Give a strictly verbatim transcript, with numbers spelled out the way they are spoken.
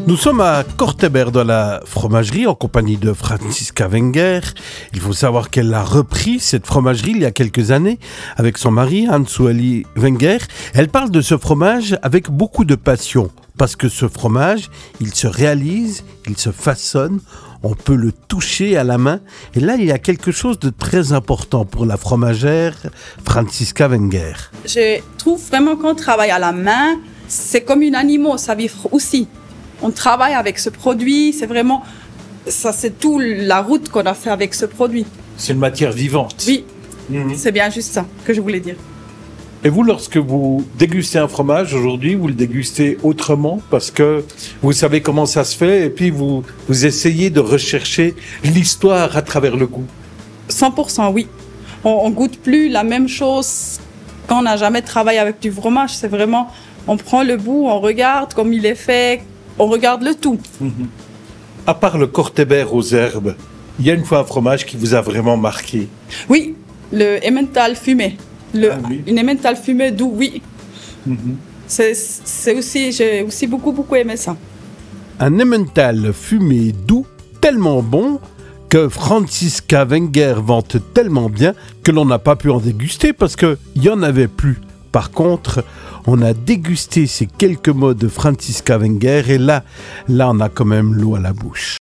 Nous sommes à Cortebert dans la fromagerie en compagnie de Franziska Wenger. Il faut savoir qu'elle a repris cette fromagerie il y a quelques années avec son mari Hans-Ueli Wenger. Elle parle de ce fromage avec beaucoup de passion parce que ce fromage, il se réalise, il se façonne, on peut le toucher à la main. Et là, il y a quelque chose de très important pour la fromagère Franziska Wenger. Je trouve vraiment qu'on travaille à la main, c'est comme un animal, ça vit aussi. On travaille avec ce produit, c'est vraiment, ça c'est tout la route qu'on a fait avec ce produit. C'est une matière vivante. Oui, Mmh. c'est bien juste ça que je voulais dire. Et vous, lorsque vous dégustez un fromage aujourd'hui, vous le dégustez autrement parce que vous savez comment ça se fait et puis vous, vous essayez de rechercher l'histoire à travers le goût. cent pour cent oui. On, on goûte plus la même chose quand on n'a jamais travaillé avec du fromage. C'est vraiment, on prend le bout, on regarde comme il est fait, on regarde le tout. Mmh. À part le Cortebert aux herbes, il y a une fois un fromage qui vous a vraiment marqué. Oui, le Emmental fumé. Le, Ah oui. Une Emmental fumé doux, oui. Mmh. C'est, c'est aussi, j'ai aussi beaucoup, beaucoup aimé ça. Un Emmental fumé doux, tellement bon que Franziska Wenger vante tellement bien que l'on n'a pas pu en déguster parce qu'il n'y en avait plus. Par contre, on a dégusté ces quelques mots de Franziska Wenger et là, là, on a quand même l'eau à la bouche.